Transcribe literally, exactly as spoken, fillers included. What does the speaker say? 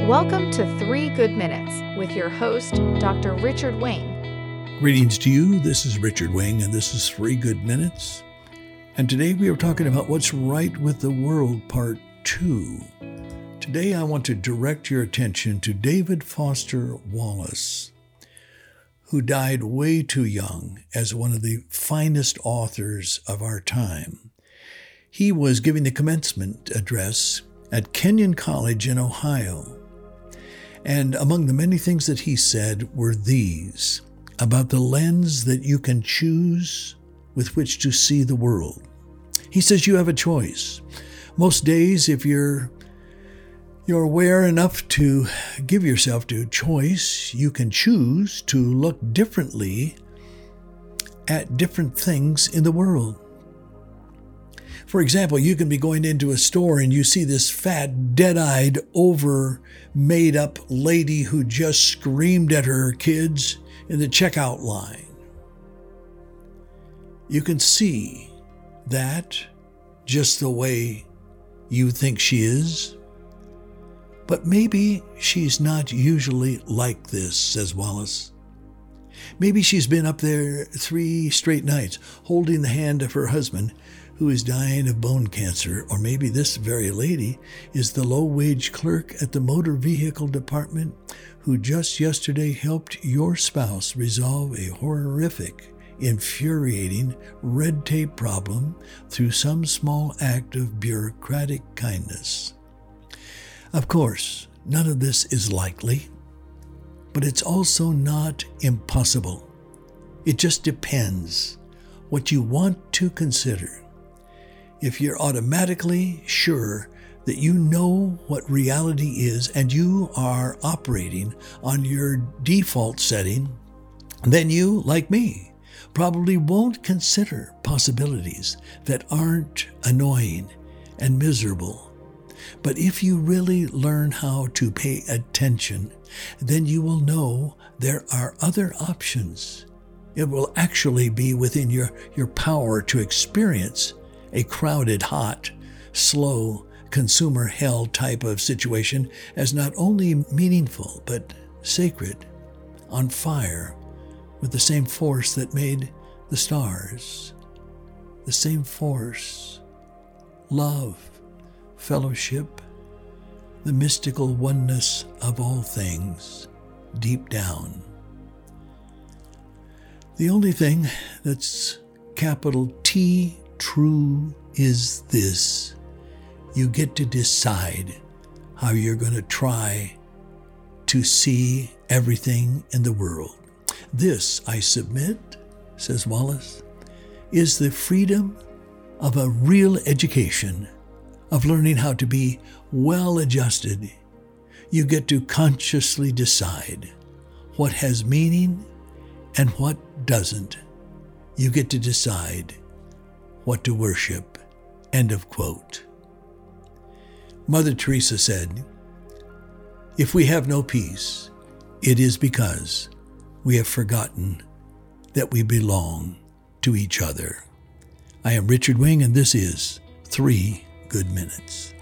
Welcome to Three Good Minutes with your host, Doctor Richard Wing. Greetings to you. This is Richard Wing, and this is Three Good Minutes. And today we are talking about what's right with the world, part two. Today I want to direct your attention to David Foster Wallace, who died way too young as one of the finest authors of our time. He was giving the commencement address at Kenyon College in Ohio. And among the many things that he said were these about the lens that you can choose with which to see the world. He says you have a choice. Most days, if you're you're aware enough to give yourself to choice, you can choose to look differently at different things in the world. For example, you can be going into a store and you see this fat, dead-eyed, over-made-up lady who just screamed at her kids in the checkout line. You can see that just the way you think she is. But maybe she's not usually like this, says Wallace. Maybe she's been up there three straight nights holding the hand of her husband who is dying of bone cancer, or maybe this very lady is the low-wage clerk at the motor vehicle department who just yesterday helped your spouse resolve a horrific, infuriating red tape problem through some small act of bureaucratic kindness. Of course, none of this is likely, but it's also not impossible. It just depends what you want to consider. If you're automatically sure that you know what reality is and you are operating on your default setting, then you, like me, probably won't consider possibilities that aren't annoying and miserable. But if you really learn how to pay attention, then you will know there are other options. It will actually be within your, your power to experience a crowded, hot, slow, consumer hell type of situation as not only meaningful, but sacred, on fire, with the same force that made the stars. The same force, love, fellowship, the mystical oneness of all things, deep down. The only thing that's capital T true is this: you get to decide how you're going to try to see everything in the world. This, I submit, says Wallace, is the freedom of a real education, of learning how to be well-adjusted. You get to consciously decide what has meaning and what doesn't. You get to decide what to worship. End of quote. Mother Teresa said, "If we have no peace, it is because we have forgotten that we belong to each other." I am Richard Wing, and this is Three Good Minutes.